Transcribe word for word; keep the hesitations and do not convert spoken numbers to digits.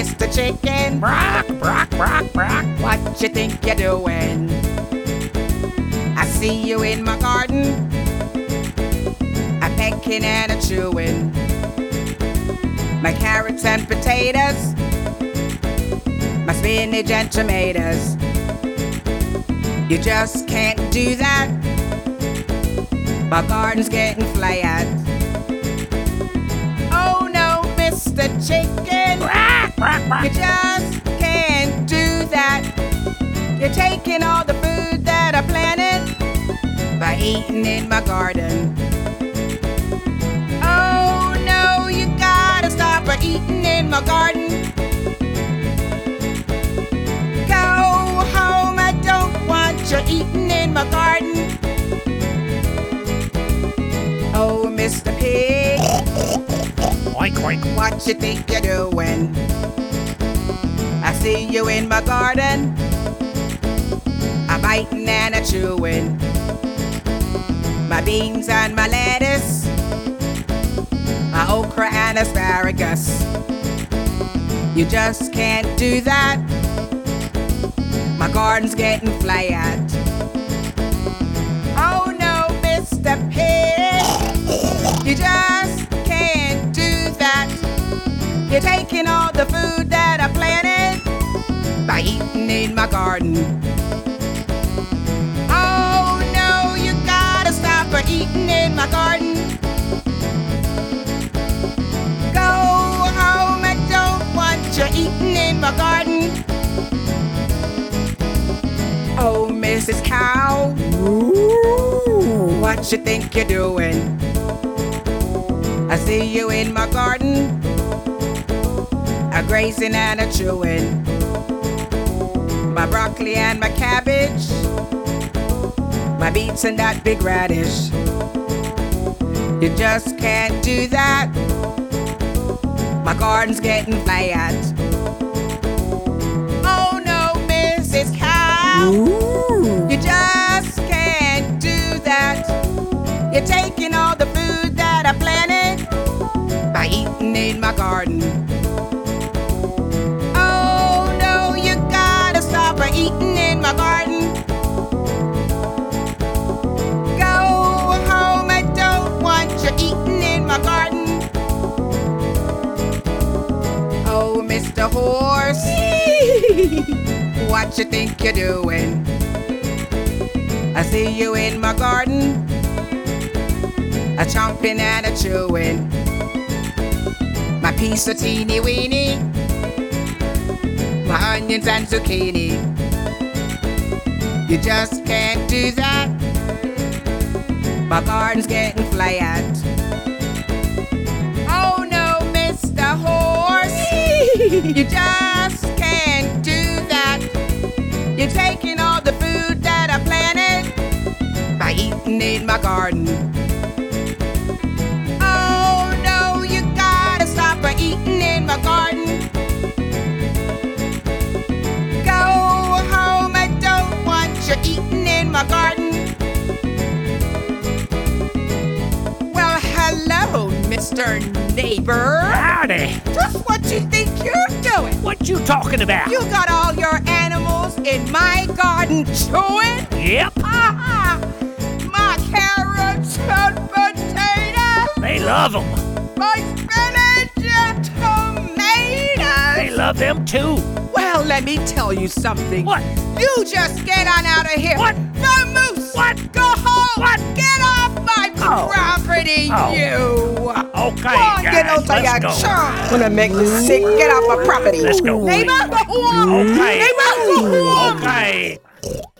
Mister Chicken. Brock, Brock, Brock, Brock. What you think you're doing? I see you in my garden, a pecking and a chewing my carrots and potatoes, my spinach and tomatoes. You just can't do that. My garden's getting flat. Oh no, Mister Chicken, Brock, Brock, Brock. you just can't do that. You're taking all the food that I planted by eating in my garden. Oh no, you gotta stop by eating in my garden. Go home, I don't want you eating in my garden. Oh, Mister Pig, Oink, oink. what you think you're doing? I see you in my garden, a biting and a chewing my beans and my lettuce, my okra and asparagus. You just can't do that. My garden's getting flat. Oh no, Mister Pig, you just can't do that. You're taking all the food that I planted by eating in my garden. Oh no, you gotta stop by eating in my garden. Go home, I don't want you eating in my garden. Oh, Missus Cow, what you think you're doing? I see you in my garden, a grazing and a chewing my broccoli and my cabbage, my beets and that big radish. You just can't do that. My garden's getting flat. Oh no, Missus Cow, you just can't do that. You're taking all the food that I planted by eating in my garden. Oh no, you gotta stop by eating in my garden. Go home, I don't want you eating in my garden. Oh, Mister Horse, what you think you're doing? I see you in my garden, a chomping and a chewing my piece of teeny weeny, my onions and zucchini. You just can't do that. My garden's getting flat. Oh no, Mister Horse, you just can't do that. You're taking all the food that I planted by eating in my garden. Oh no, you gotta stop by eating in my garden. Go home, I don't want you eating in my garden. Well, hello, Mister Neighbor. Howdy. Just what you think you're doing? What you talking about? You got all your animals in my garden chewing? Yep. Ah, my carrots and potatoes, They love them. my spinach and tomatoes. They love them too. Well, let me tell you something. What? You just get on out of here. What? The moose. What? Go home. What? Get off my Oh. property, Oh. you. Okay, Go on, get guys, out of your let's go. church. Gonna make me sick. Get off my property. Let's go. Neighbor, go home. Okay. Neighbor, go home. Okay.